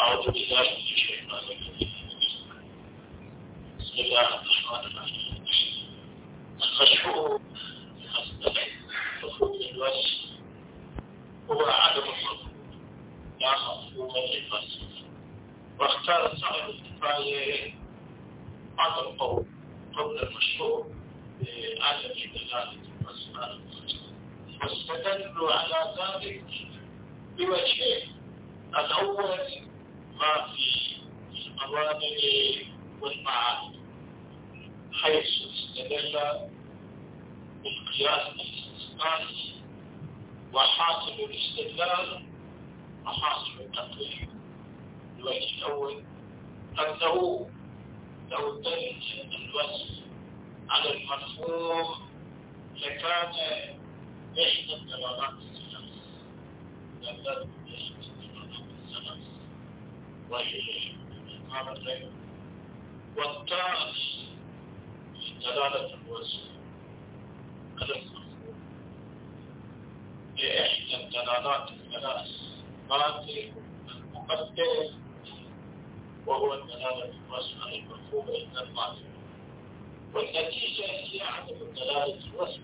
أعوذ بالله من الشيطان الرجيم. بسم الله الرحمن الرحيم. المشهور في مسألة خروج الوجه هو عدم الخروج لا مفهوم للوجه، واختار صاحب الكفاية هذا القول قول المشهور بعدم دلالة الأسماء، واستدلوا على ذلك بوجهين: الأول ما في الموانئ والمعاني، حيث استدل بالقياس الاستثنائي، وحاصل الاستدلال وحاصل التقرير. الوجه الأول أنه لو دل الوصف على المفهوم لكان إحدى الدلالات الثلاث، وهي الإقامة، والثاني دلالة الوصف على المفهوم لإحدى الدلالات الثلاث، مراتب المقدم وهو الدلالة الوصف على المفهوم عند المعرفة، والنتيجة هي عدم دلالة الوصف.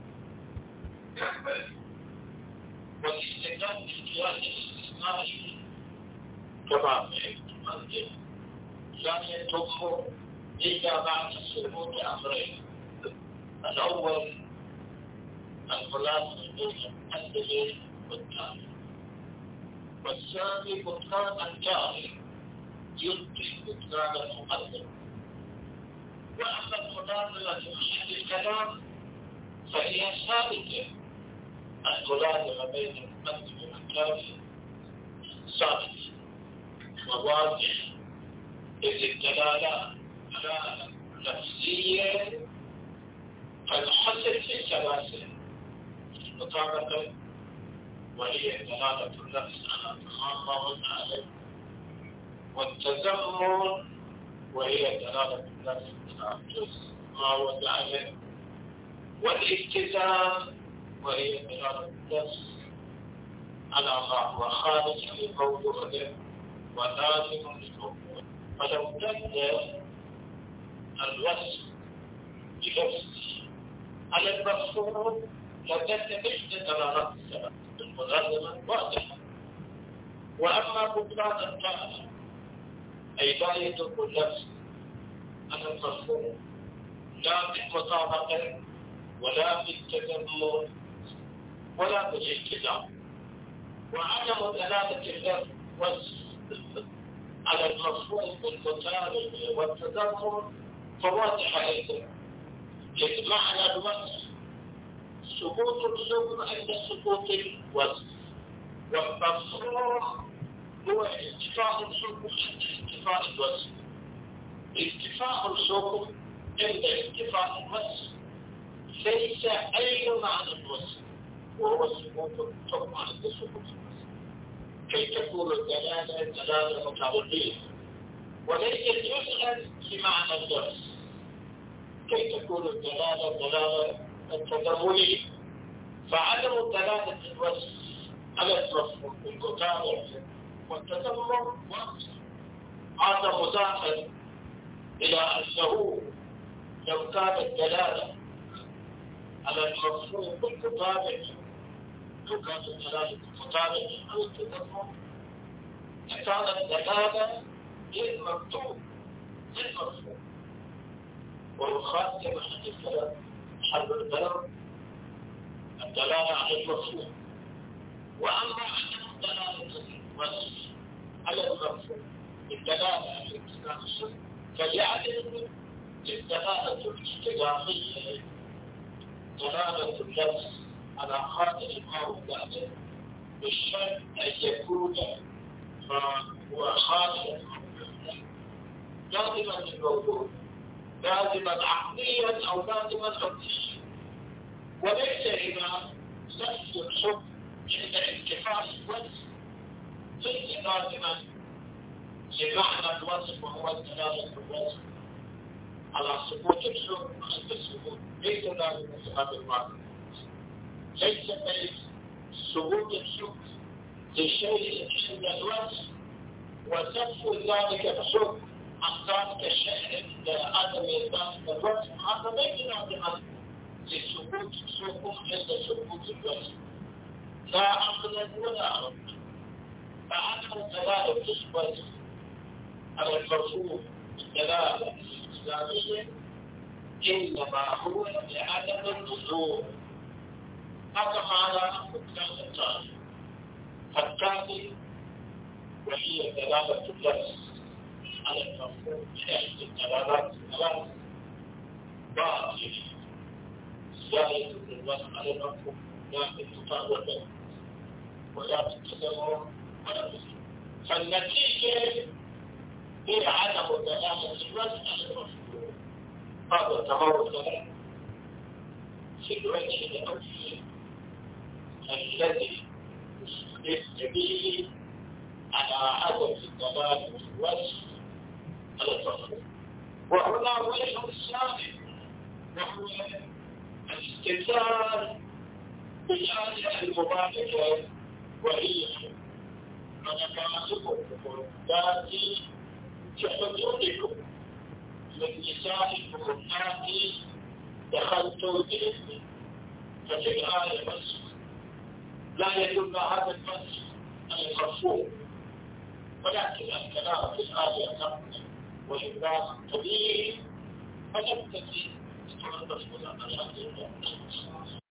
والاستدلال بالقياس الاستثنائي كما في المنطق لا يتم إلا بعد ثبوت أمرين: الأول الملازمة بين المؤثر والتالي، والثاني بطلان الجاري يلقي بطلان المؤثر. وأما الملازمة في محل الكلام فهي ثابتة، الملازمة بين المؤثر والتالي ثابتة وواضح، إذ الدلالة دلالة لفظية تنحصر في سلاسل المطابقة، وهي دلالة اللفظ على تمام والمعنى، والتزمن وهي دلالة اللفظ على جزء ما وضعه، والالتزام وهي دلالة اللفظ على ما هو خارج من موضوعه ولازم للموضوع. فلو دل الوصف بلفظه على المفهوم لدل إحدى دلالات الثلاث، الملازمة واضحة. وأما بطلان التالي أي لا يدل اللفظ على المفهوم لا بالمطابقة ولا بالتزمن ولا بالالتزام، وعدم دلالة اللفظ على المفهوم بالمطابقة والتزمن فواضح أيضا، إذ معنى الوصف سقوط الحكم عند سقوط الوصف، والمفهوم هو انتفاء الحكم عند انتفاء الوصف. انتفاء الحكم عند انتفاء الوصف ليس أي معنى الوصف، وهو سقوط الحكم عند سقوط الوصف، كي تكون الدلالة دلالة متعرضية وليس جزءا لمعنى اللفظ، كي تكون الدلالة دلالة التضمنية. فعدم دلالة الوصف على المفهوم بالمتابعة والتضمن هذا مضافا إلى أنه لو كانت الدلالة على المفهوم بالمتابعة، لو كانت الدلالة بالمتابعة أو التضمن لكانت الدلالة للمكتوب للمفهوم، والخاتم محل الكلام حل الكلام الدلالة على المفهوم. وأما عدم دلالة الوصف على المفهوم بالدلالة على الالتزام فليعدل الدلالة الاجتماعية دلالة اللفظ على خاطر ما وضعه، بالشرط أن يكون ما هو خاطر لازما للموضوع، لازما عقليا أو لازما عقليا، وليس إلى نفس الحكم عند انتفاء الوصف ليس لازما لمعنى الوصف وهو دلالة الوصف على سقوط الحكم عند السقوط، ليس لازما لهذا المعنى، ليس سقوط الحكم لشيء عند الوصف وسبب ذلك بحكم أقسام كالشيء عدم ذلك الوصف هذا ما ينادي لثبوت سقوط عند ثبوت الوصف لا عقلا ولا عقلا فعدم دلالة الوصف على المرفوع الدلالة الإسلامية إنما هو لعدم النزول هذا معنى الكلام الثاني الثاني وهي دلالة اللفظ على المفهوم بحيث الدلالات الثلاث باطلة زيادة اللفظ على المفهوم لا بالمطابقة ولا بالتدور ولا بالتدور فالنتيجة هي عدم دلالة اللفظ على المفهوم هذا تمام في الوجه الأول الذي يستبيه على عدم الدلالة والوصف على المفهوم وهنا وجه الثاني وهو الاستدلال بالآية المباركة وهي منافعكم ذاتي كحدودكم من نسائكم اللاتي دخلتم بهن ففي الآية بس لا يدل هذا النص على المفهوم ولكن الكلام في الآية نقل وإبراز طبيعي فلم تجد تتوقف على هذه